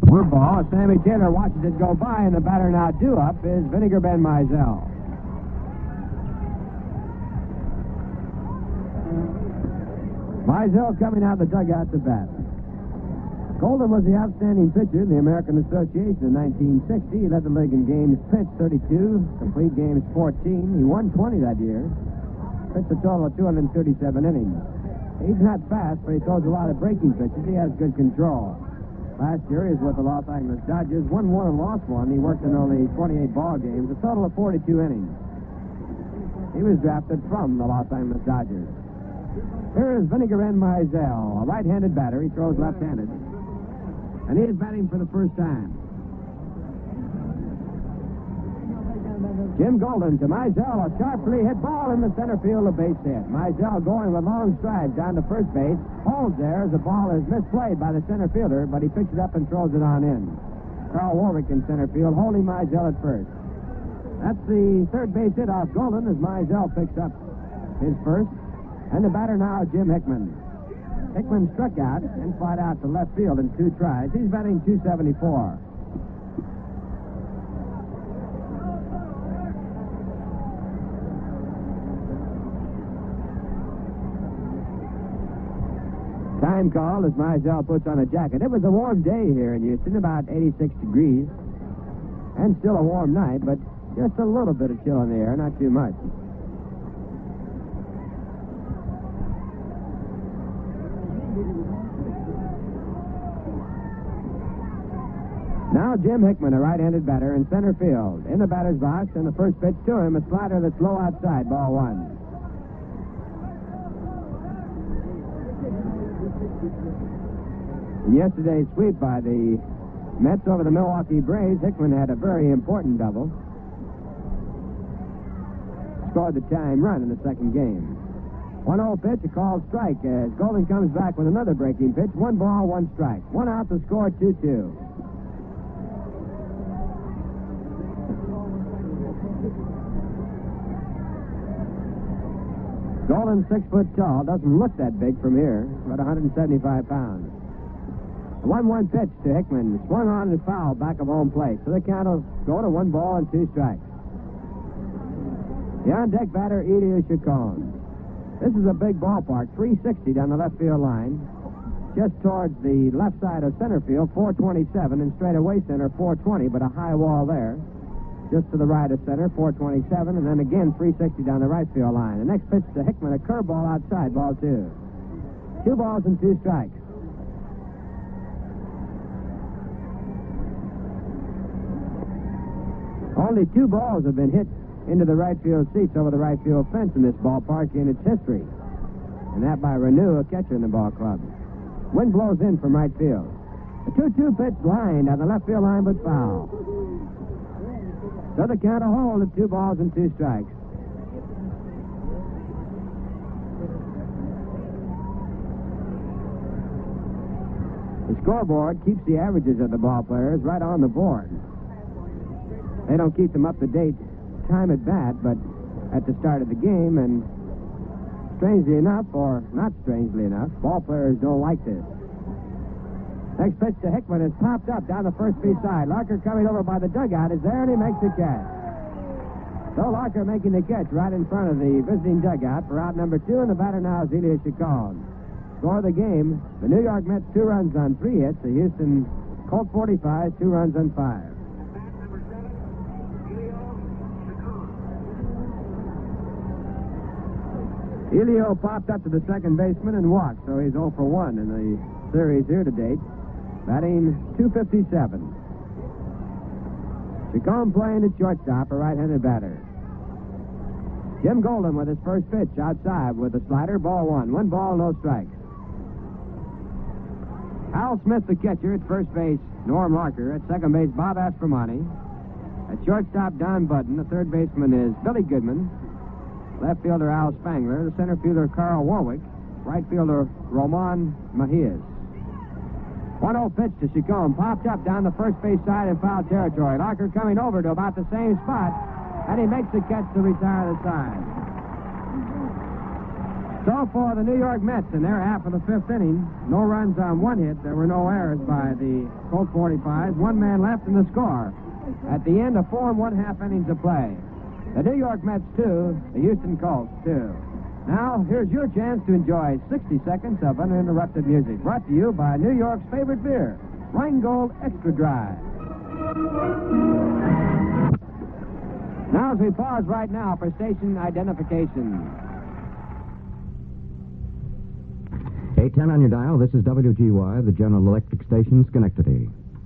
We're ball. Sammy Taylor watches it go by, and the batter now due up is Vinegar Ben Mizell. Mizell coming out of the dugout to bat. Golden was the outstanding pitcher in the American Association in 1960. He led the league in games pitched 32, complete games 14. He won 20 that year. Pitched a total of 237 innings. He's not fast, but he throws a lot of breaking pitches. He has good control. Last year, he was with the Los Angeles Dodgers, won one and lost one. He worked in only 28 ball games, a total of 42 innings. He was drafted from the Los Angeles Dodgers. Here is Vinegar Ben Mizell, a right-handed batter. He throws left-handed. And he is batting for the first time. Jim Golden to Mizell, a sharply hit ball in the center field, a base hit. Mizell going with long strides down to first base, holds there as the ball is misplayed by the center fielder, but he picks it up and throws it on in. Carl Warwick in center field, holding Mizell at first. That's the third base hit off Golden as Mizell picks up his first. And the batter now, Jim Hickman. Hickman struck out and flied out to left field in 2 tries. He's batting .274. Time call as Mizell puts on a jacket. It was a warm day here in Houston, about 86 degrees. And still a warm night, but just a little bit of chill in the air, not too much. Now Jim Hickman, a right-handed batter in center field. In the batter's box, and the first pitch to him, a slider that's low outside, ball 1. In yesterday's sweep by the Mets over the Milwaukee Braves, Hickman had a very important double. Scored the tying run in the second game. 1-0 pitch, a called strike as Golden comes back with another breaking pitch. 1 ball, 1 strike. 1 out to score 2-2. Golden 6 foot tall, doesn't look that big from here, about 175 pounds. A 1-1 pitch to Hickman, swung on and foul back of home plate. So the count will go to 1 ball and 2 strikes. The on-deck batter, Elio Chacon. This is a big ballpark, 360 down the left field line. Just towards the left side of center field, 427, and straight away center, 420, but a high wall there. Just to the right of center, 427, and then again 360 down the right field line. The next pitch to Hickman, a curveball outside, ball 2. 2 balls and 2 strikes. Only 2 balls have been hit into the right field seats over the right field fence in this ballpark in its history. And that by Renew, a catcher in the ball club. Wind blows in from right field. A 2-2 pitch line down the left field line, but foul. So the count will hold at 2 balls and 2 strikes. The scoreboard keeps the averages of the ball players right on the board. They don't keep them up to date time at bat, but at the start of the game, and strangely enough, or not strangely enough, ball players don't like this. Next pitch to Hickman is popped up down the first base side. Larker coming over by the dugout is there, and he makes the catch. So Larker making the catch right in front of the visiting dugout for out number 2, and the batter now is Elio Chacon. Score of the game, the New York Mets 2 runs on 3 hits. The Houston Colt 45, 2 runs on 5. Elio popped up to the second baseman and walked, so he's 0 for 1 in the series here to date. Batting .257. Chacon playing at shortstop, a right-handed batter. Jim Golden with his first pitch outside with a slider, ball 1. 1 ball, no strikes. Hal Smith, the catcher, at first base, Norm Larker. At second base, Bob Aspromonte. At shortstop, Don Budden. The third baseman is Billy Goodman. Left fielder, Al Spangler. The center fielder, Carl Warwick. Right fielder, Roman Mejias. 1-0 pitch to Chacon. Popped up down the first base side in foul territory. Larker coming over to about the same spot, and he makes the catch to retire the side. So for the New York Mets in their half of the fifth inning, no runs on one hit. There were no errors by the Colt 45s. One man left in the score. At the end of 4 1/2 innings of play. The New York Mets 2, the Houston Colts 2. Now, here's your chance to enjoy 60 seconds of uninterrupted music. Brought to you by New York's favorite beer, Rheingold Extra Dry. Now, as we pause right now for station identification. 810 on your dial. This is WGY, the General Electric Station, Schenectady.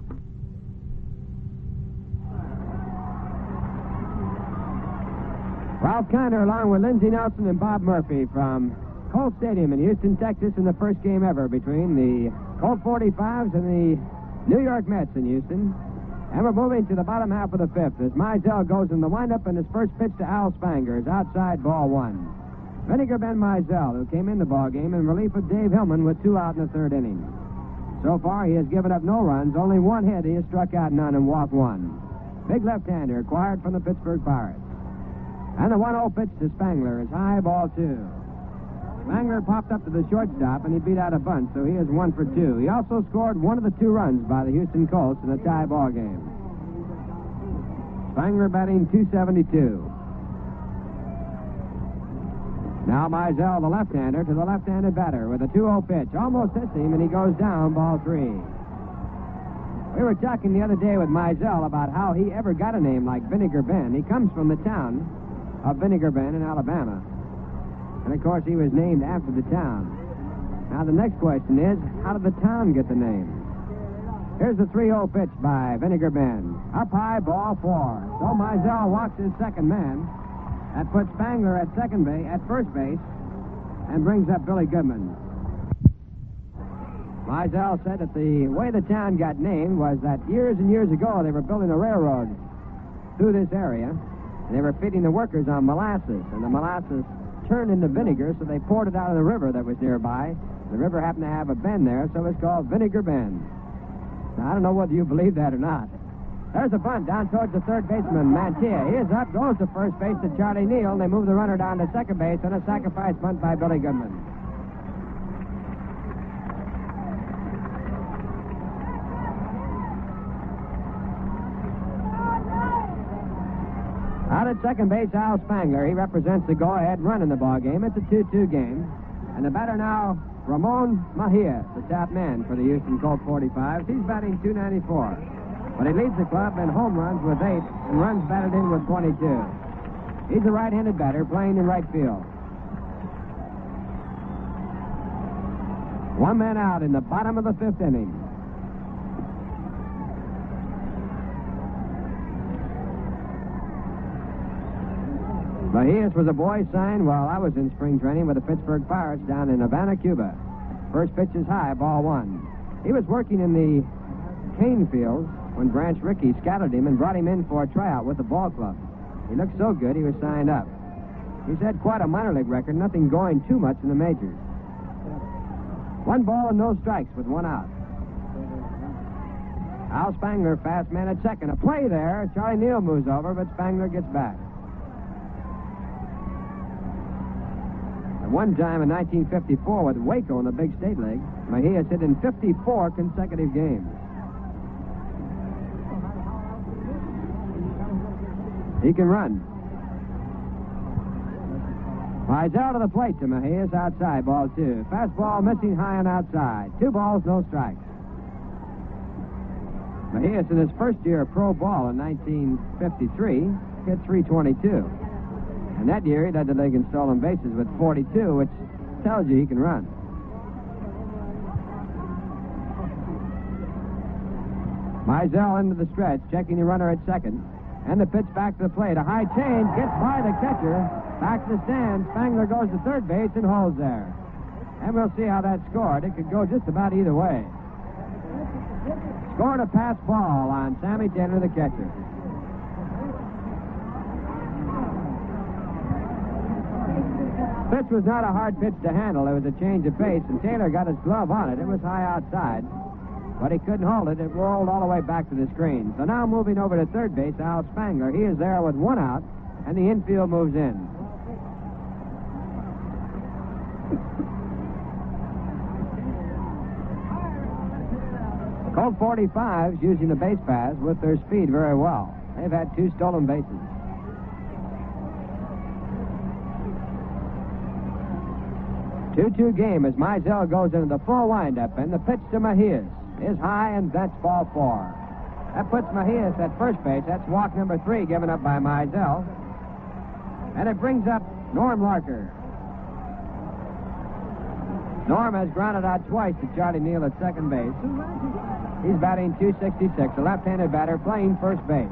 Ralph Kiner along with Lindsey Nelson and Bob Murphy from Colt Stadium in Houston, Texas, in the first game ever between the Colt 45s and the New York Mets in Houston. And we're moving to the bottom half of the fifth as Mizell goes in the windup, and his first pitch to Al Spangler is outside, ball 1. Vinegar Ben Mizell, who came in the ball game in relief of Dave Hillman with 2 out in the third inning. So far, he has given up no runs, only 1 hit. He has struck out none and walked 1. Big left-hander acquired from the Pittsburgh Pirates. And the 1-0 pitch to Spangler is high, ball 2. Spangler popped up to the shortstop, and he beat out a bunt, so he is 1 for 2. He also scored one of the 2 runs by the Houston Colts in a tie ball game. Spangler batting .272. Now Mizell, the left-hander, to the left-handed batter with a 2-0 pitch. Almost hits him, and he goes down, ball 3. We were talking the other day with Mizell about how he ever got a name like Vinegar Ben. He comes from the town of Vinegar Bend in Alabama. And, of course, he was named after the town. Now, the next question is, how did the town get the name? Here's the 3-0 pitch by Vinegar Bend. Up high, ball 4. So Mizell walks his second man. That puts Spangler at first base, and brings up Billy Goodman. Mizell said that the way the town got named was that years and years ago they were building a railroad through this area, and they were feeding the workers on molasses, and the molasses turned into vinegar, so they poured it out of the river that was nearby. The river happened to have a bend there, so it's called Vinegar Bend. Now, I don't know whether you believe that or not. There's a bunt down towards the third baseman, Mantia. He is up, goes to first base to Charlie Neal, and they move the runner down to second base, and a sacrifice bunt by Billy Goodman. Out at second base, Al Spangler. He represents the go-ahead run in the ballgame. It's a 2-2 game. And the batter now, Ramon Mejia, the top man for the Houston Colt 45s. He's batting .294. But he leads the club in home runs with 8 and runs batted in with 22. He's a right-handed batter playing in right field. 1 man out in the bottom of the fifth inning. Mejias was a boy signed while I was in spring training with the Pittsburgh Pirates down in Havana, Cuba. First pitch is high, ball 1. He was working in the cane fields when Branch Rickey scouted him and brought him in for a tryout with the ball club. He looked so good, he was signed up. He's had quite a minor league record, nothing going too much in the majors. 1 ball and no strikes with 1 out. Al Spangler, fast man at second. A play there. Charlie Neal moves over, but Spangler gets back. At one time in 1954 with Waco in the Big State League, Mejias hit in 54 consecutive games. He can run. Mizell to the plate to Mejias, outside, ball 2. Fastball missing high and outside. 2 balls, no strikes. Mejias in his first year of pro ball in 1953 hit .322. And that year he led the league in stolen bases with 42, which tells you he can run. Mizell into the stretch, checking the runner at second. And the pitch back to the plate. A high change gets by the catcher. Back to the stand. Spangler goes to third base and holds there. And we'll see how that scored. It could go just about either way. Scored a pass ball on Sammy Taylor, the catcher. Pitch was not a hard pitch to handle. It was a change of pace, and Taylor got his glove on it. It was high outside, but he couldn't hold it. It rolled all the way back to the screen. So now moving over to third base, Al Spangler. He is there with 1 out, and the infield moves in. Colt 45s using the base pass with their speed very well. They've had 2 stolen bases. Two-two game as Mizell goes into the full windup, and the pitch to Mejias is high, and that's ball 4. That puts Mejias at first base. That's walk number 3 given up by Mizell. And it brings up Norm Larker. Norm has grounded out twice to Charlie Neal at second base. He's batting .266, a left-handed batter playing first base.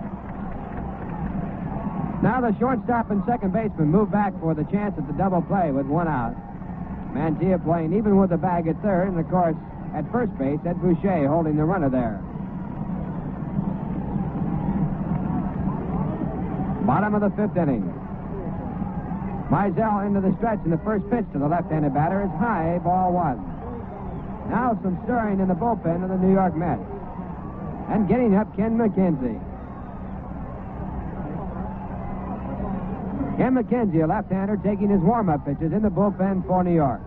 Now the shortstop and second baseman move back for the chance at the double play with 1 out. Mantilla playing even with the bag at third, and of course, at first base, Ed Boucher holding the runner there. Bottom of the 5th inning. Mizell into the stretch, and the first pitch to the left-handed batter is high, ball 1. Now some stirring in the bullpen of the New York Mets. And getting up, Ken McKenzie. Ken McKenzie, a left-hander, taking his warm-up pitches in the bullpen for New York.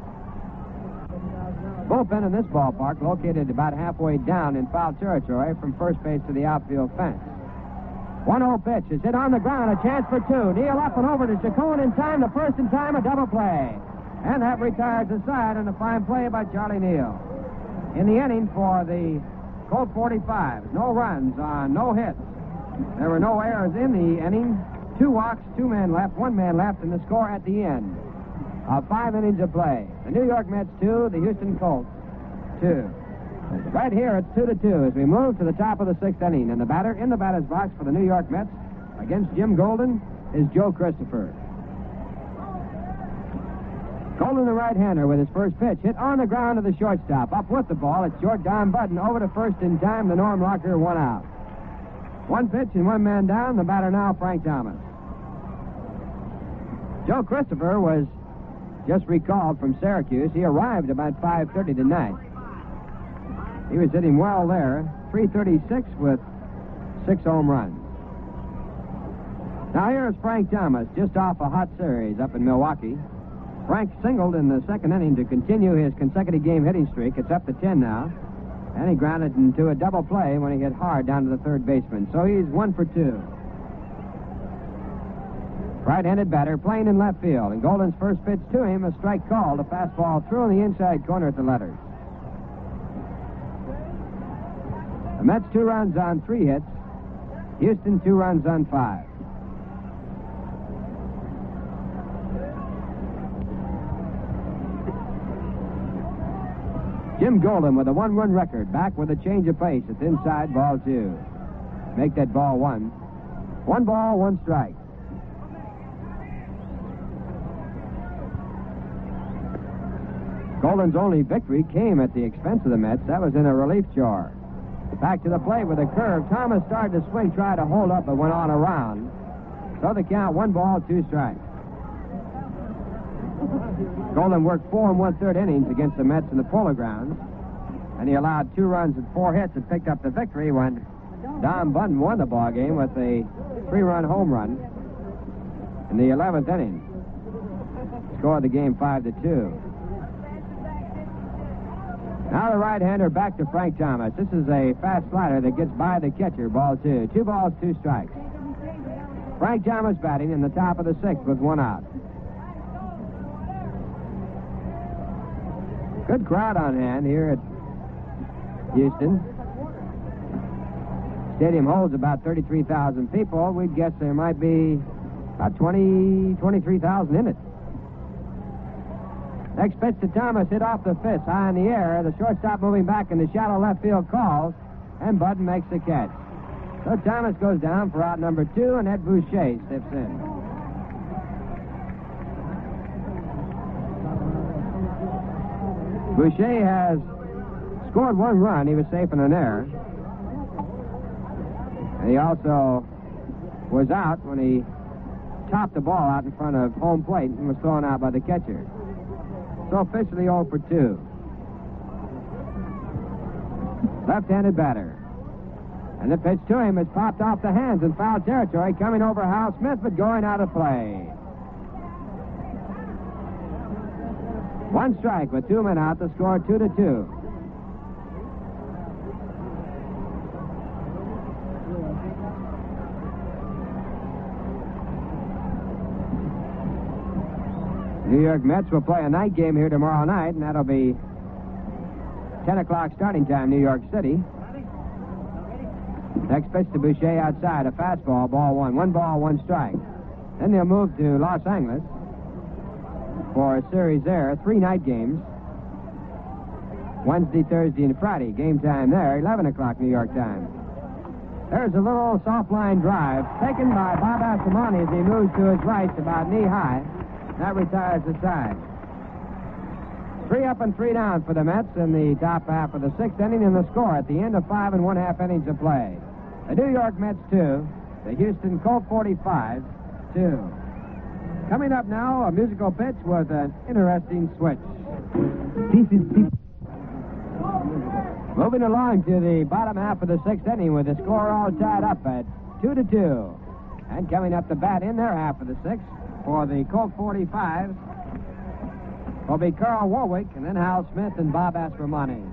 Bullpen in this ballpark located about halfway down in foul territory from first base to the outfield fence. 1-0 pitch is hit on the ground, a chance for 2. Neal up and over to Chacon in time, the first in time, a double play. And that retires the side on a fine play by Charlie Neal. In the inning for the Colt 45s, no runs on no hits. There were no errors in the inning. 2 walks, 2 men left, 1 man left, and the score at the end of 5 innings of play. The New York Mets 2, the Houston Colts 2. Right here, it's 2-2 as we move to the top of the 6th inning. And the batter in the batter's box for the New York Mets against Jim Golden is Joe Christopher. Golden, the right-hander, with his first pitch, hit on the ground to the shortstop. Up with the ball, it's short Don Budden over to first in time. The Norm Larker, 1 out. 1 pitch and 1 man down. The batter now, Frank Thomas. Joe Christopher was just recalled from Syracuse. He arrived about 5:30 tonight. He was hitting well there. .336 with 6 home runs. Now here's Frank Thomas, just off a hot series up in Milwaukee. Frank singled in the 2nd inning to continue his consecutive game hitting streak. It's up to 10 now. And he grounded into a double play when he hit hard down to the third baseman. So he's 1 for 2. Right-handed batter playing in left field. And Golden's first pitch to him, a strike called, a fastball through in the inside corner at the letters. The Mets 2 runs on 3 hits. Houston 2 runs on 5. Jim Golden with a 1-run record, back with a change of pace. It's inside, ball 2. Make that ball 1. 1 ball, 1 strike. Golden's only victory came at the expense of the Mets. That was in a relief chore. Back to the plate with a curve. Thomas started to swing, tried to hold up, but went on around. So the count, 1 ball, 2 strikes. Golden worked 4 1/3 innings against the Mets in the Polo Grounds, and he allowed 2 runs and 4 hits and picked up the victory when Don Budden won the ball game with a 3-run home run in the 11th inning. Scored the game 5-2. Now the right-hander back to Frank Thomas. This is a fast slider that gets by the catcher, ball 2. 2 balls, 2 strikes. Frank Thomas batting in the top of the 6th with 1 out. Good crowd on hand here at Houston. Stadium holds about 33,000 people. We'd guess there might be about 23,000 in it. Next pitch to Thomas, hit off the fist, high in the air. The shortstop moving back in the shallow left field calls, and Budden makes the catch. So Thomas goes down for out number 2, and Ed Boucher steps in. Boucher has scored 1 run. He was safe in an error. And he also was out when he topped the ball out in front of home plate and was thrown out by the catcher. So officially 0 for 2. Left-handed batter. And the pitch to him is popped off the hands in foul territory, coming over Hal Smith, but going out of play. 1 strike with 2 men out, the score 2-2. New York Mets will play a night game here tomorrow night, and that'll be 10 o'clock starting time, New York City. Next pitch to Boucher outside, a fastball, ball one. 1 ball, 1 strike. Then they'll move to Los Angeles for a series there, 3 night games. Wednesday, Thursday, and Friday. Game time there, 11 o'clock New York time. There's a little soft line drive taken by Bob Asomani as he moves to his right about knee high. That retires the side. 3 up and 3 down for the Mets in the top half of the 6th inning, and the score at the end of 5 1/2 innings of play. The New York Mets 2, the Houston Colt 45 2. Coming up now, a musical pitch with an interesting switch. Moving along to the bottom half of the 6th inning with the score all tied up at 2-2. And coming up to bat in their half of the 6th for the Colt 45 will be Carl Warwick, and then Hal Smith and Bob Aspromani.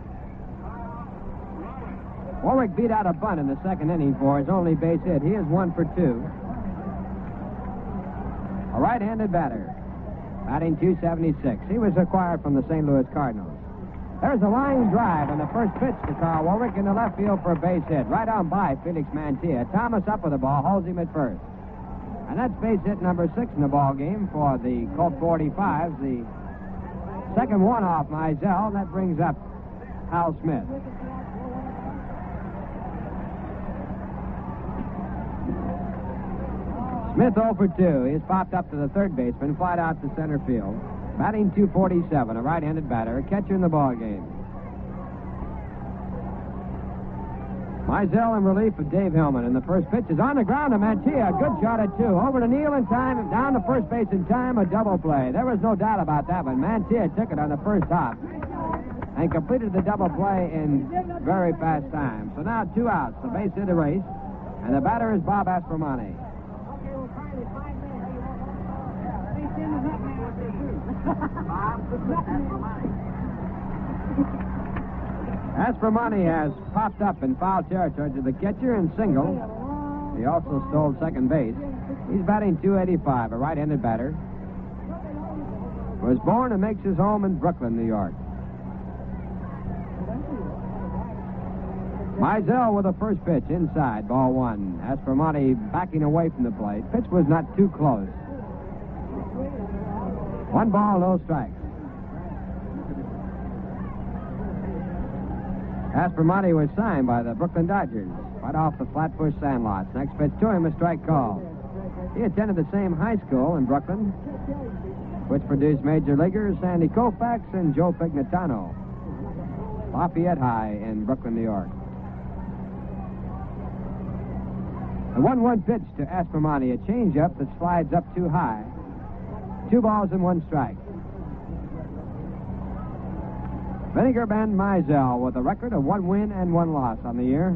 Warwick beat out a bunt in the 2nd inning for his only base hit. He is 1 for 2. A right-handed batter, batting .276. He was acquired from the St. Louis Cardinals. There's a line drive on the first pitch to Carl Warwick in the left field for a base hit. Right on by Felix Mantilla. Thomas up with the ball, holds him at first. And that's base hit number 6 in the ball game for the Colt 45s. The second one off Mizell. That brings up Hal Smith. Smith 0 for 2. He's popped up to the third baseman, flied out to center field. Batting .247, a right-handed batter, a catcher in the ball game. Mizell in relief of Dave Hillman, and the first pitch is on the ground to Mantilla. Good shot at 2. Over to Neal in time, down to first base in time, a double play. There was no doubt about that, but Mantilla took it on the first hop and completed the double play in very fast time. So now 2 outs, the base hit erased, and the batter is Bob Aspromani. Aspromani has popped up in foul territory to the catcher and single. He also stole second base. He's batting .285, a right-handed batter. Was born and makes his home in Brooklyn, New York. Mizell with the first pitch inside, ball 1. Aspromani backing away from the plate. Pitch was not too close. 1 ball, no strikes. Aspromani was signed by the Brooklyn Dodgers right off the Flatbush Sandlots. Next pitch to him, a strike call. He attended the same high school in Brooklyn, which produced major leaguers Sandy Koufax and Joe Pignatano. Lafayette High in Brooklyn, New York. A 1-1 pitch to Aspromani, a changeup that slides up too high. 2 balls and 1 strike. Vinegar Bend Mizell with a record of 1 win and 1 loss on the year.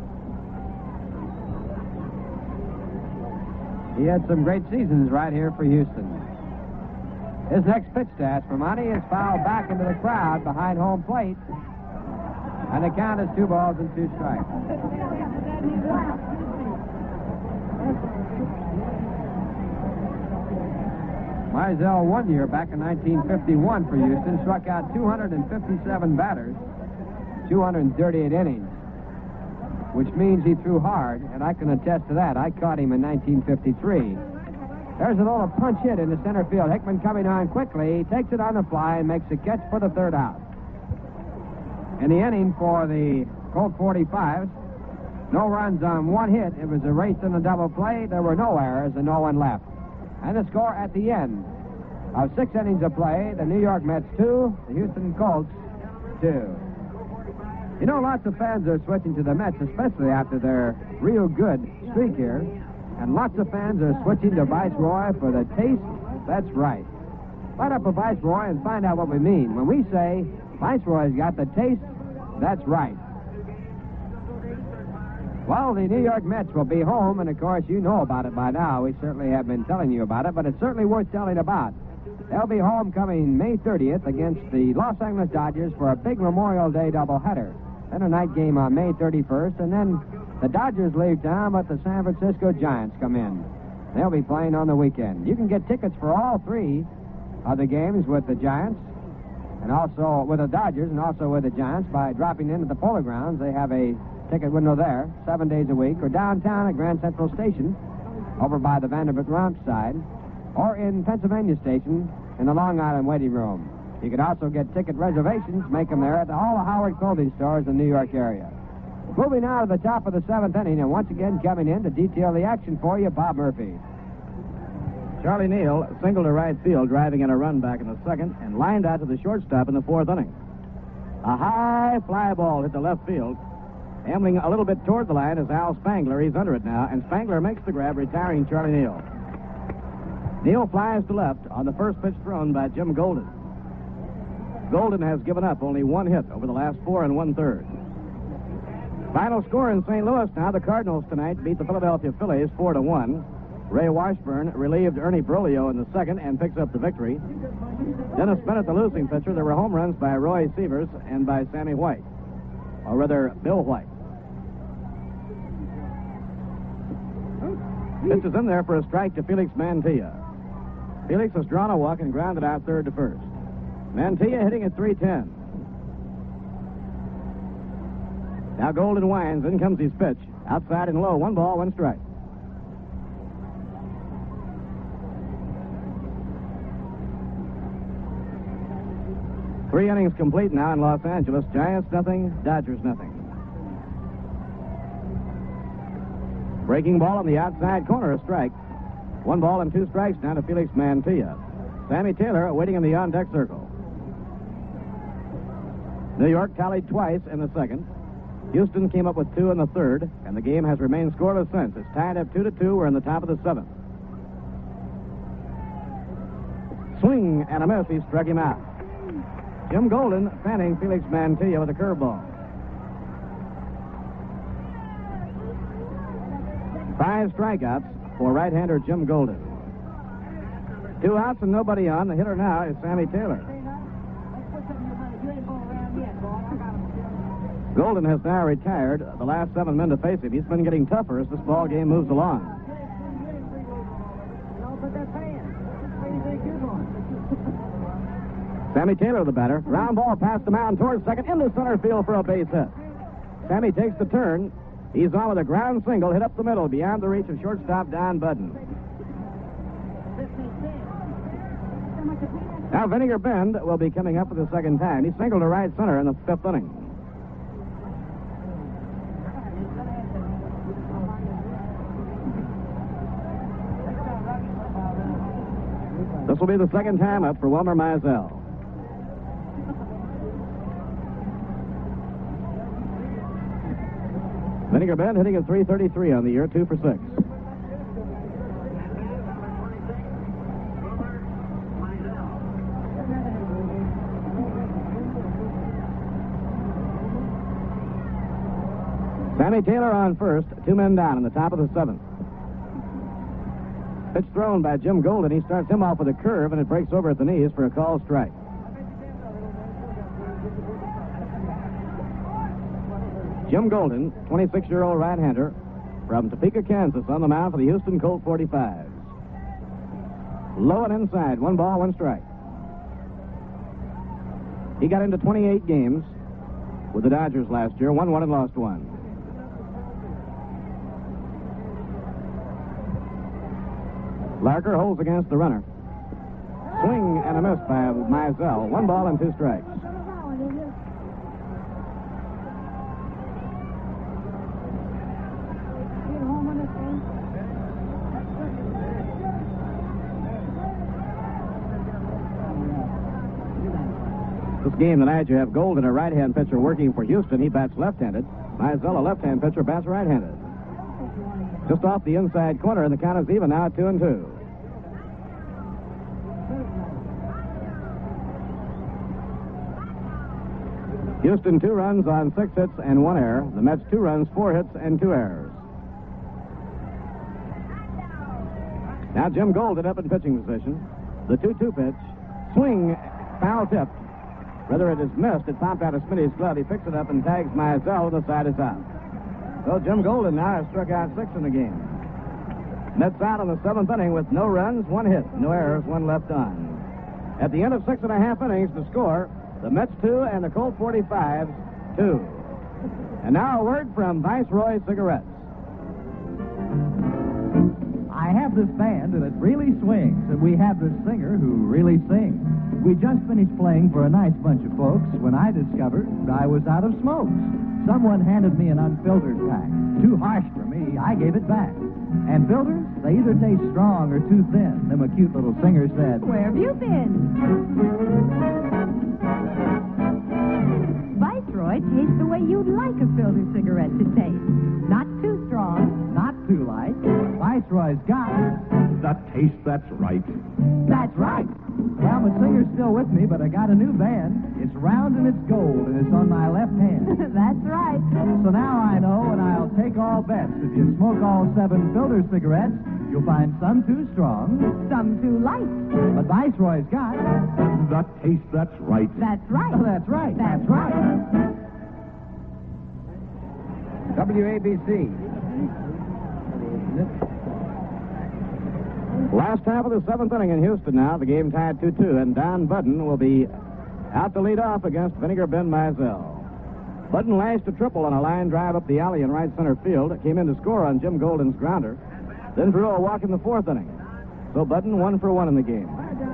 He had some great seasons right here for Houston. His next pitch to Aspromani is fouled back into the crowd behind home plate. And the count is 2 balls and 2 strikes. Mizell 1 year back in 1951 for Houston struck out 257 batters, 238 innings, which means he threw hard, and I can attest to that. I caught him in 1953. There's a little punch hit in the center field. Hickman coming on quickly. He takes it on the fly and makes a catch for the third out. In the inning for the Colt 45s, no runs on 1 hit. It was a race in the double play. There were no errors and no one left. And the score at the end of 6 innings of play, the New York Mets 2, the Houston Colts 2. You know, lots of fans are switching to the Mets, especially after their real good streak here. And lots of fans are switching to Viceroy for the taste. That's right. Light up a Viceroy and find out what we mean. When we say Viceroy's got the taste, that's right. Well, the New York Mets will be home, and of course you know about it by now. We certainly have been telling you about it, but it's certainly worth telling about. They'll be home coming May 30th against the Los Angeles Dodgers for a big Memorial Day doubleheader. Then a night game on May 31st, and then the Dodgers leave town, but the San Francisco Giants come in. They'll be playing on the weekend. You can get tickets for all 3 other games with the Giants and also with the Dodgers and also with the Giants by dropping in at the Polo Grounds. They have a ticket window there 7 days a week, or downtown at Grand Central Station over by the Vanderbilt Ramp side, or in Pennsylvania Station in the Long Island waiting room. You can also get ticket reservations, make them there at all the Howard clothing stores in the New York area. Moving now to the top of the 7th inning, and once again coming in to detail the action for you, Bob Murphy. Charlie Neal singled to right field, driving in a run back in the second, and lined out to the shortstop in the 4th inning. A high fly ball hit the left field. Ambling a little bit toward the line is Al Spangler. He's under it now, and Spangler makes the grab, retiring Charlie Neal. Neal flies to left on the first pitch thrown by Jim Golden. Golden has given up only one hit over the last 4 1/3. Final score in St. Louis now. The Cardinals tonight beat the Philadelphia Phillies 4-1. Ray Washburn relieved Ernie Broglio in the second and picks up the victory. Dennis Bennett, the losing pitcher. There were home runs by Roy Sievers and by Sammy White, or rather, Bill White. Pitch is in there for a strike to Felix Mantilla. Felix has drawn a walk and grounded out third to first. Mantilla hitting at .310. Now Golden winds. In comes his pitch. Outside and low. 1 ball, 1 strike. Three innings complete now in Los Angeles. Giants nothing, Dodgers nothing. Breaking ball on the outside corner, a strike. 1 ball and 2 strikes now to Felix Mantilla. Sammy Taylor waiting in the on-deck circle. New York tallied twice in the second. Houston came up with 2 in the third, and the game has remained scoreless since. It's tied up 2-2. We're in the top of the 7th. Swing and a miss. He struck him out. Jim Golden fanning Felix Mantilla with a curveball. 5 strikeouts for right-hander Jim Golden. 2 outs and nobody on. The hitter now is Sammy Taylor. Golden has now retired the last 7 men to face him. He's been getting tougher as this ball game moves along. Sammy Taylor, the batter. Ground ball past the mound towards second into center field for a base hit. Sammy takes the turn. He's on with a ground single hit up the middle beyond the reach of shortstop Don Budden. Now Vinegar Bend will be coming up for the second time. He singled to right center in the 5th inning. This will be the second time up for Wilmer Mizell. Vinegar Bend hitting at .333 on the year, 2 for 6. Sammy Taylor on first, 2 men down in the top of the 7th. Pitch thrown by Jim Golden. He starts him off with a curve, and it breaks over at the knees for a called strike. Jim Golden, 26-year-old right-hander from Topeka, Kansas, on the mound for the Houston Colt 45s. Low and inside, 1 ball, 1 strike. He got into 28 games with the Dodgers last year, won 1 and lost 1. Larker holds against the runner. Swing and a miss by Mizell. 1 ball and 2 strikes. This game tonight, you have Golden, a right-hand pitcher working for Houston. He bats left-handed. Mizell, a left-hand pitcher, bats right-handed. Just off the inside corner, and the count is even now at 2-2. Houston 2 runs on 6 hits and 1 error. The Mets 2 runs, 4 hits and 2 errors. Now Jim Golden up in pitching position. The 2-2 pitch. Swing, foul tipped. Whether it is missed, it popped out of Smitty's glove. He picks it up and tags Mizell. The side is out. So Jim Golden now has struck out 6 in the game. Mets out in the 7th inning with no runs, 1 hit, no errors, 1 left on. At the end of 6.5 innings, the score, the Mets 2 and the Colt 45s 2. And now a word from Viceroy Cigarettes. I have this band and it really swings, and we have this singer who really sings. We just finished playing for a nice bunch of folks when I discovered I was out of smokes. Someone handed me an unfiltered pack. Too harsh for me, I gave it back. And filters, they either taste strong or too thin. Them a cute little singer said, "Where have you been?" Viceroy tastes the way you'd like a filtered cigarette to taste. Not too strong, not too light. Viceroy's got that taste that's right. That's right. Well, my singer's still with me, but I got a new band. It's round and it's gold, and it's on my left hand. That's right. So now I know, and I'll take all bets. If you smoke all 7 filter cigarettes, you'll find some too strong, Some too light. but Viceroy's got That taste that's right. That's right. Oh, that's right. That's right. WABC. Last half of the 7th inning in Houston now. The game tied 2-2, and Don Budden will be out to lead off against Vinegar Ben Mizell. Budden lashed a triple on a line drive up the alley in right center field. Came in to score on Jim Golden's grounder. Then drew a walk in the 4th inning. So Budden 1 for 1 in the game.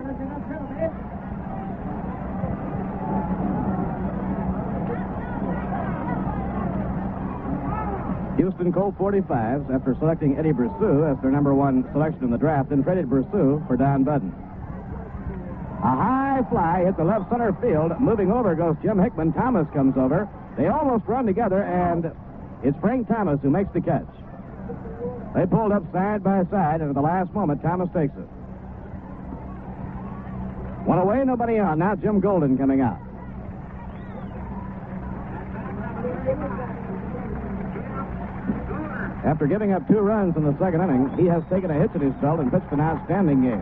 Houston Colt 45s, after selecting Eddie Brissou as their number 1 selection in the draft, then traded Brissou for Don Budden. A high fly hit the left center field. Moving over goes Jim Hickman. Thomas comes over. They almost run together, and it's Frank Thomas who makes the catch. They pulled up side by side, and at the last moment, Thomas takes it. One away, nobody on. Now Jim Golden coming out. After giving up 2 runs in the 2nd inning, he has taken a hitch in his belt and pitched an outstanding game.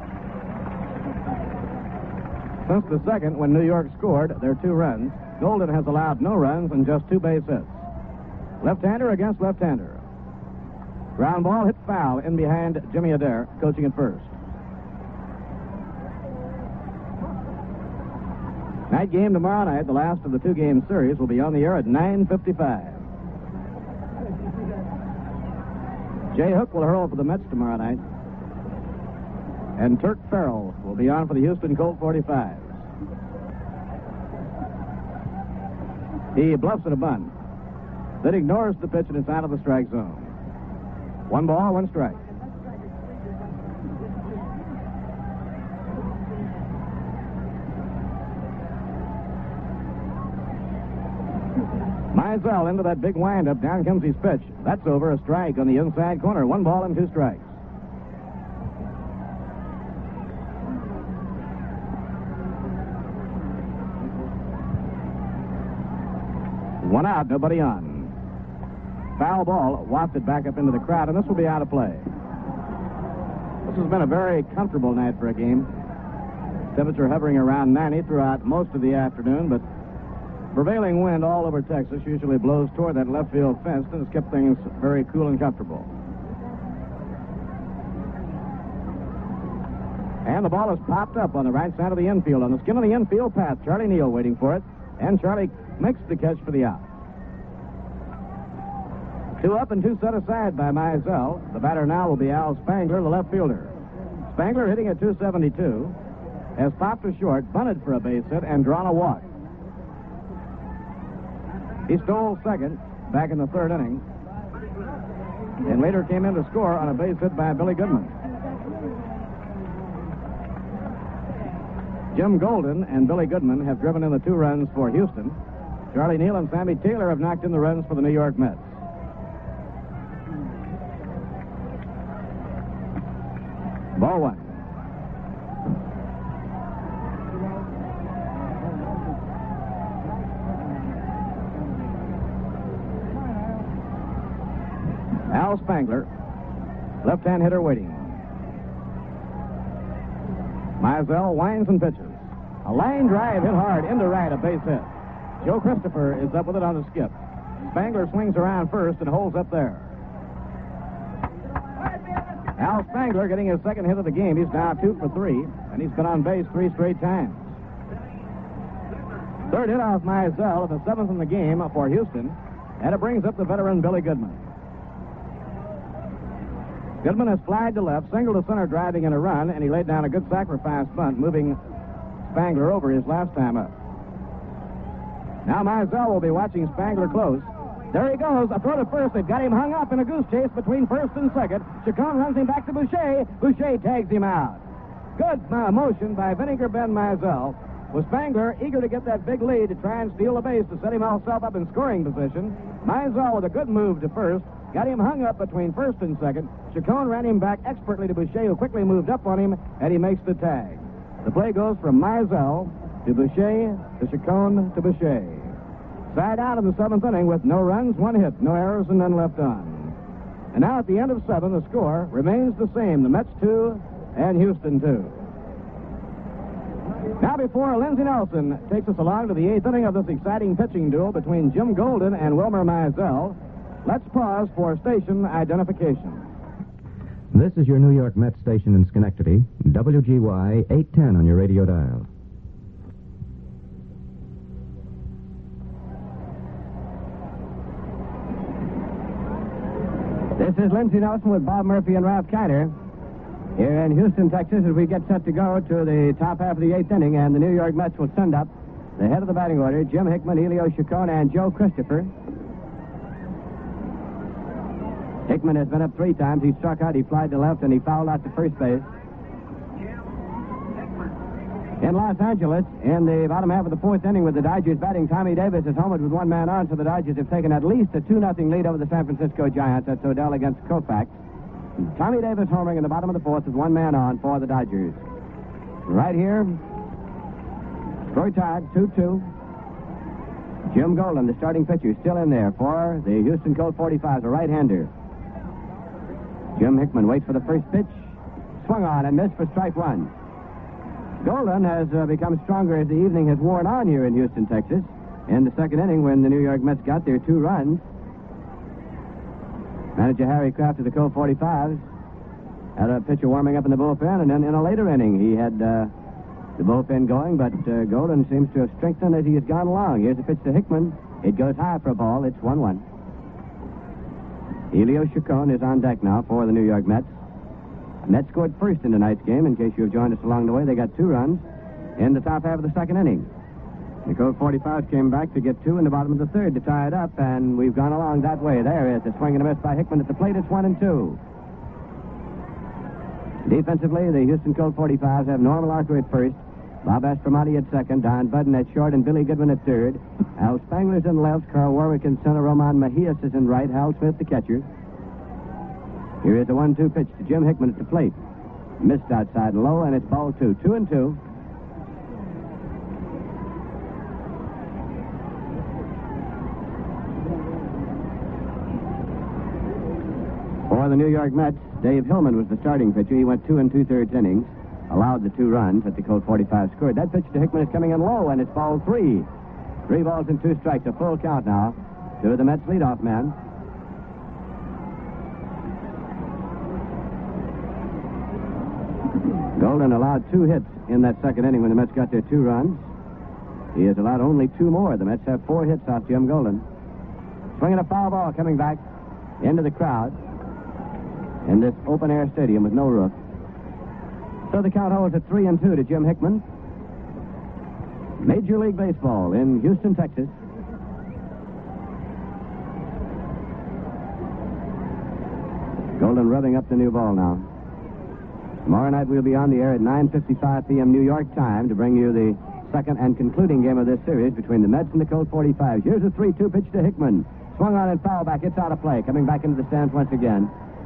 Since the 2nd, when New York scored their 2 runs, Golden has allowed no runs and just 2 base hits. Left-hander against left-hander. Ground ball hit foul in behind Jimmy Adair, coaching at first. Night game tomorrow night, the last of the 2-game series, will be on the air at 9:55. Jay Hook will hurl for the Mets tomorrow night. And Turk Farrell will be on for the Houston Colt 45s. He bluffs at a bunt, then ignores the pitch and it's out of the strike zone. 1 ball, 1 strike. Mizell into that big windup. Down comes his pitch. That's over. A strike on the inside corner. 1 ball and 2 strikes. One out, nobody on. Foul ball wafted back up into the crowd, and this will be out of play. This has been a very comfortable night for a game. Temperature hovering around 90 throughout most of the afternoon, but prevailing wind all over Texas usually blows toward that left field fence and has kept things very cool and comfortable. And the ball is popped up on the right side of the infield. On the skin of the infield path, Charlie Neal waiting for it. And Charlie makes the catch for the out. 2 up and 2 set aside by Mizell. The batter now will be Al Spangler, the left fielder. Spangler hitting at 272. Has popped to short, bunted for a base hit, and drawn a walk. He stole second back in the 3rd inning. And later came in to score on a base hit by Billy Goodman. Jim Golden and Billy Goodman have driven in the 2 runs for Houston. Charlie Neal and Sammy Taylor have knocked in the runs for the New York Mets. Ball 1. Al Spangler, left-hand hitter waiting. Mizell winds and pitches. A line drive hit hard into right, a base hit. Joe Christopher is up with it on the skip. Spangler swings around first and holds up there. Al Spangler getting his 2nd hit of the game. He's now 2 for 3. and he's been on base 3 straight times. Third hit off Mizell, the 7th in the game for Houston, and it brings up the veteran Billy Goodman. Goodman has flagged to left, single to center, driving in a run, and he laid down a good sacrifice bunt, moving Spangler over his last time up. Now Mizell will be watching Spangler close. There he goes, a throw to first. They've got him hung up in a goose chase between first and second. Chacon runs him back to Boucher. Boucher tags him out. Good motion by Vinegar Ben Mizell. With Spangler eager to get that big lead to try and steal the base to set himself up in scoring position. Mizell with a good move to first. Got him hung up between first and second. Chacon ran him back expertly to Boucher, who quickly moved up on him, and he makes the tag. The play goes from Mizell to Boucher to Chacon to Boucher. Side out in the 7th inning with no runs, 1 hit, no errors, and none left on. And now at the end of 7, the score remains the same. The Mets 2 and Houston 2. Now before Lindsey Nelson takes us along to the 8th inning of this exciting pitching duel between Jim Golden and Wilmer Mizell, let's pause for station identification. This is your New York Mets station in Schenectady, WGY 810 on your radio dial. This is Lindsey Nelson with Bob Murphy and Ralph Kiner here in Houston, Texas, as we get set to go to the top half of the 8th inning, and the New York Mets will send up the head of the batting order, Jim Hickman, Helio Chacon, and Joe Christopher. Hickman has been up 3 times. He struck out, he flied to left, and he fouled out to first base. In Los Angeles, in the bottom half of the 4th inning with the Dodgers batting, Tommy Davis is homered with 1 man on, so the Dodgers have taken at least a 2-0 lead over the San Francisco Giants. That's Odell against Koufax. Tommy Davis homering in the bottom of the 4th with 1 man on for the Dodgers. Right here, score tied, 2-2. Jim Golden, the starting pitcher, still in there for the Houston Colt 45, a right-hander. Jim Hickman waits for the first pitch. Swung on and missed for strike 1. Golden has become stronger as the evening has worn on here in Houston, Texas. In the 2nd inning, when the New York Mets got their 2 runs, manager Harry Kraft of the Colt 45s had a pitcher warming up in the bullpen, and then in a later inning he had the bullpen going, but Golden seems to have strengthened as he has gone along. Here's a pitch to Hickman. It goes high for a ball. It's 1-1. Helio Chacon is on deck now for the New York Mets. Mets scored first in tonight's game. In case you have joined us along the way, they got 2 runs in the top half of the 2nd inning. The Colt 45 came back to get 2 in the bottom of the 3rd to tie it up, and we've gone along that way. There is a swing and a miss by Hickman at the plate. It's 1-2. Defensively, the Houston Colt 45s have Norm Larker at first, Bob Aspromonte at second, Don Budden at short, and Billy Goodman at third. Al Spangler's in left, Carl Warwick in center, Roman Mejias is in right, Hal Smith the catcher. Here is the 1-2 pitch to Jim Hickman at the plate. Missed outside and low, and it's ball 2. 2-2. For the New York Mets, Dave Hillman was the starting pitcher. He went 2 2/3 innings, allowed the 2 runs that the Colt 45 scored. That pitch to Hickman is coming in low, and it's ball 3. 3 balls and 2 strikes, a full count now to the Mets leadoff man. Golden allowed 2 hits in that 2nd inning when the Mets got their 2 runs. He has allowed only 2 more. The Mets have 4 hits off Jim Golden. Swinging a foul ball coming back into the crowd in this open-air stadium with no roof. So the count holds at 3-2 to Jim Hickman. Major League Baseball in Houston, Texas. Golden rubbing up the new ball now. Tomorrow night we'll be on the air at 9:55 p.m. New York time to bring you the 2nd and concluding game of this series between the Mets and the Colt 45. Here's a 3-2 pitch to Hickman. Swung on and foul back. It's out of play. Coming back into the stands once again.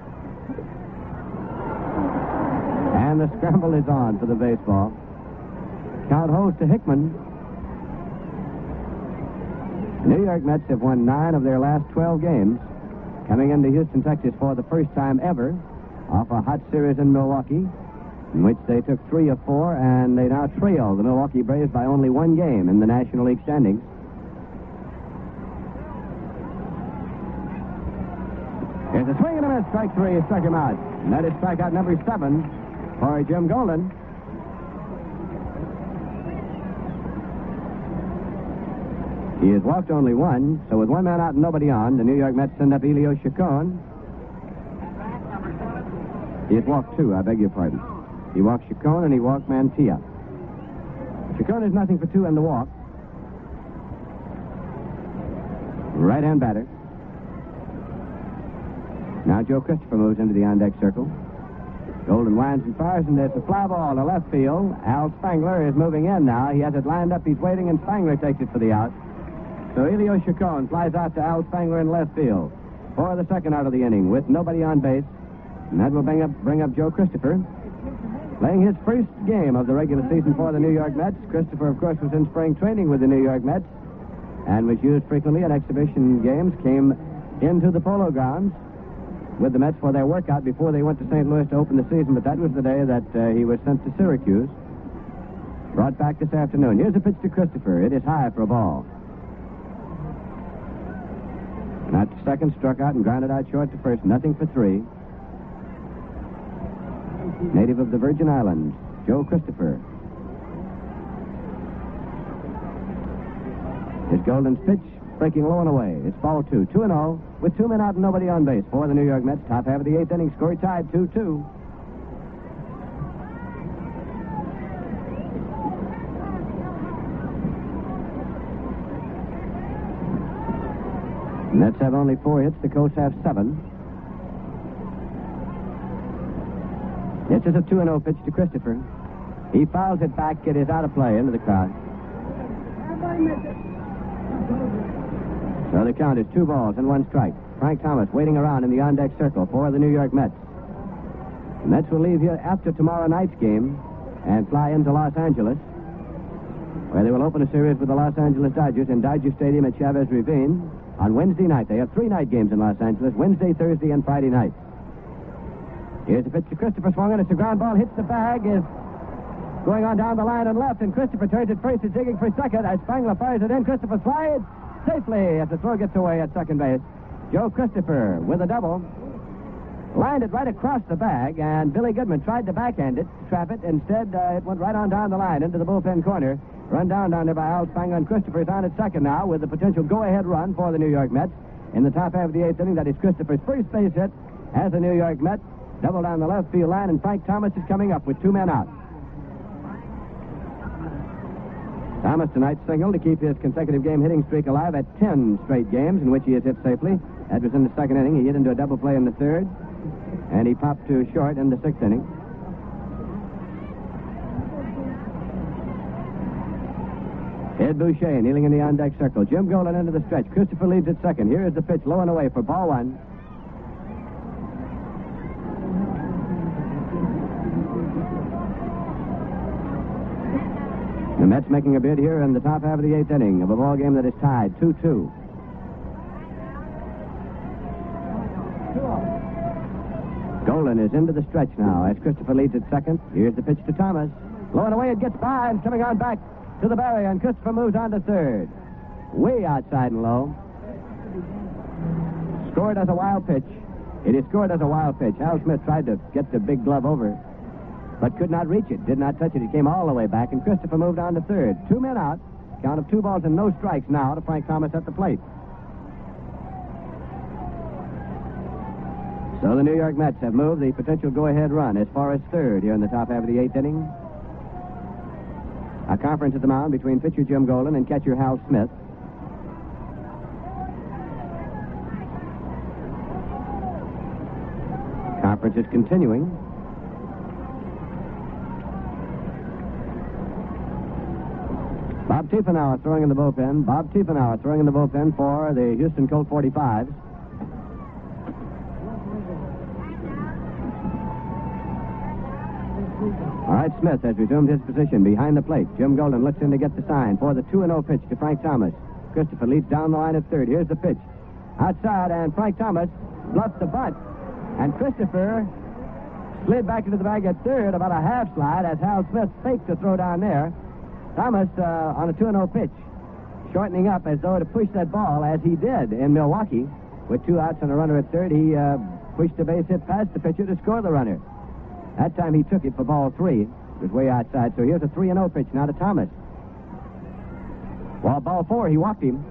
And the scramble is on for the baseball. Count holds to Hickman. The New York Mets have won 9 of their last 12 games, coming into Houston, Texas for the first time ever, off a hot series in Milwaukee, in which they took 3 of 4, and they now trail the Milwaukee Braves by only 1 game in the National League standings. Here's a swing and a miss. Strike 3. Struck him out. And that is strikeout number 7 for Jim Golden. He has walked only one, so with one man out and nobody on, the New York Mets send up Elio Chacon. He has walked two, I beg your pardon. He walked Chacon and he walked Mantilla. Chacon is nothing for two in the walk. Right-hand batter. Now Joe Christopher moves into the on-deck circle. Golden winds and fires, and there's a fly ball to left field. Al Spangler is moving in now. He has it lined up. He's waiting, and Spangler takes it for the out. So Elio Chacon flies out to Al Spangler in left field for the second out of the inning with nobody on base. And that will bring up Joe Christopher. Playing his first game of the regular season for the New York Mets. Christopher, of course, was in spring training with the New York Mets and was used frequently in exhibition games. Came into the Polo Grounds with the Mets for their workout before they went to St. Louis to open the season, but that was the day that he was sent to Syracuse. Brought back this afternoon. Here's a pitch to Christopher. It is high for a ball. Not second, struck out and grounded out short to first. Nothing for three. Native of the Virgin Islands, Joe Christopher. His Golden's pitch, breaking low and away. It's ball two. 2-0 with 2 men out and nobody on base for the New York Mets. Top half of the 8th inning, score tied 2-2. The Mets have only 4 hits. The Colts have 7. This is a 2-0 pitch to Christopher. He fouls it back. It is out of play into the crowd. So the count is 2 balls and 1 strike. Frank Thomas waiting around in the on-deck circle for the New York Mets. The Mets will leave here after tomorrow night's game and fly into Los Angeles, where they will open a series with the Los Angeles Dodgers in Dodger Stadium at Chavez Ravine on Wednesday night. They have 3 night games in Los Angeles, Wednesday, Thursday, and Friday night. Here's the pitch to Christopher. Swung on. It's a ground ball. Hits the bag. Is going on down the line and left. And Christopher turns at first. Is digging for second. As Spangler fires it in. Christopher slides safely as the throw gets away at second base. Joe Christopher with a double. Lined it right across the bag. And Billy Goodman tried to backhand it, trap it. Instead, it went right on down the line into the bullpen corner. Run down there by Al Spangler. And Christopher's on at second now with the potential go-ahead run for the New York Mets. In the top half of the 8th inning, that is Christopher's first base hit as a New York Met. Double down the left field line, and Frank Thomas is coming up with 2 men out. Thomas tonight singled to keep his consecutive game hitting streak alive at 10 straight games in which he has hit safely. That was in the 2nd inning. He hit into a double play in the 3rd, and he popped to short in the 6th inning. Ed Boucher kneeling in the on-deck circle. Jim Golden into the stretch. Christopher leads at second. Here is the pitch, low and away for ball 1. The Mets making a bid here in the top half of the 8th inning of a ball game that is tied 2-2. Golden is into the stretch now as Christopher leads at second. Here's the pitch to Thomas. Low and away, it gets by and coming on back to the barrier, and Christopher moves on to third. Way outside and low. Scored as a wild pitch. It is scored as a wild pitch. Hal Smith tried to get the big glove over, but could not reach it, did not touch it. It came all the way back, and Christopher moved on to third. 2 men out. Count of 2 balls and no strikes now to Frank Thomas at the plate. So the New York Mets have moved the potential go-ahead run as far as third here in the top half of the 8th inning. A conference at the mound between pitcher Jim Golden and catcher Hal Smith. Conference is continuing. Bob Tiefenauer throwing in the bullpen. Bob Tiefenauer throwing in the bullpen for the Houston Colt 45s. All right, Smith has resumed his position behind the plate. Jim Golden looks in to get the sign for the 2-0 pitch to Frank Thomas. Christopher leads down the line at third. Here's the pitch. Outside, and Frank Thomas bluffed the bunt. And Christopher slid back into the bag at third, about a half slide, as Hal Smith faked the throw down there. Thomas on a 2-0 pitch, shortening up as though to push that ball, as he did in Milwaukee. With 2 outs and a runner at third, he pushed the base hit past the pitcher to score the runner. That time he took it for ball 3. It was way outside, so here's a 3-0 pitch now to Thomas. Well, ball 4, he walked him.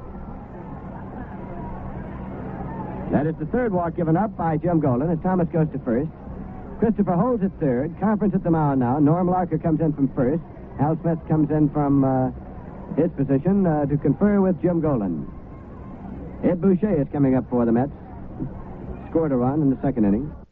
That is the third walk given up by Jim Golden as Thomas goes to first. Christopher Holds at third. Conference at the mound now. Norm Larker comes in from first. Hal Smith comes in from his position to confer with Jim Golden. Ed Boucher is coming up for the Mets. Scored a run in the second inning.